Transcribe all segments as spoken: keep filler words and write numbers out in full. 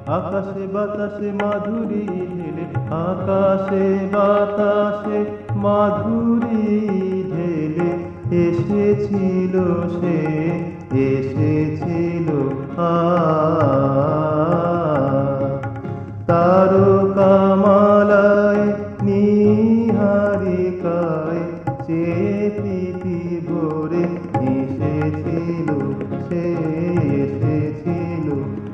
আকাশে বাতাসে মাধুরী ঢেলে, আকাশে বাতাসে মাধুরী ঢেলে এসেছিল সে, এসেছিল আজ। তারকামালায় নীহারিকায় চেয়ে প্রীতি ভরে এসেছিল সে, এসেছিল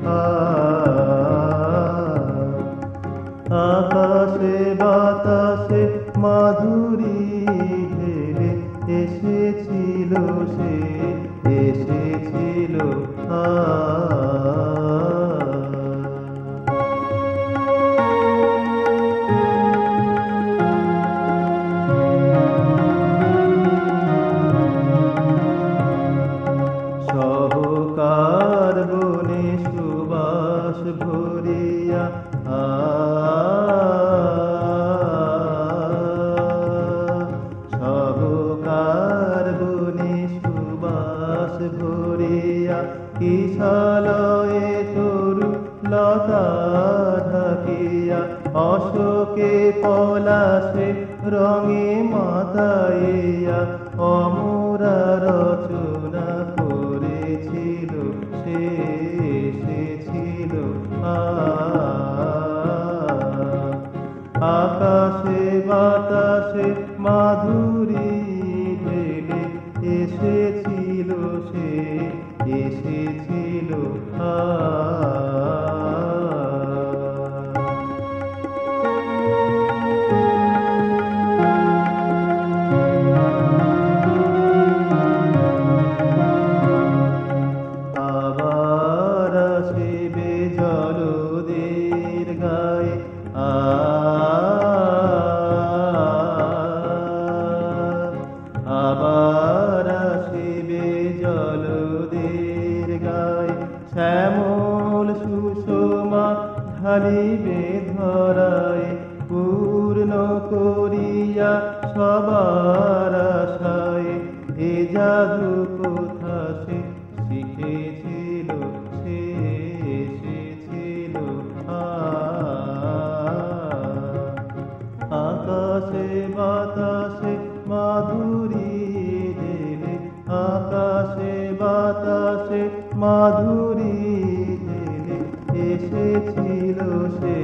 আজ। আকাশে বাতাসে মাধুরী ঢেলে এসেছিল সে, এসেছিল আজ। সহকার বনে সুবাস ভরিয়া আ সহকার বনে সুবাস ভরিয়া কিশলয়ে তরু লতা ঢাকিয়া অশোকে পলাশে রঙে মাতাইয়া অমরা রচনা করেছিল সে, এসেছিল আজ। আকাশে বাতাসে মাধুরী ঢেলে এসেছিল সে, এসেছিল আজ। আবার আসিবে জলদের গায়ে আ আবার আসিবে জলদের গায়ে, শ্যামল সুষমা ঢালিবে ধরায়, পূর্ণ করিয়া সবার আশায়। এ জাদু কোথা সে শিখেছিল সে, এসেছিল আজ। আকাশে বাতাসে মাধুরী ঢেলে, আকাশে বাতাসে মাধুরী ঢেলে এসেছিল সে,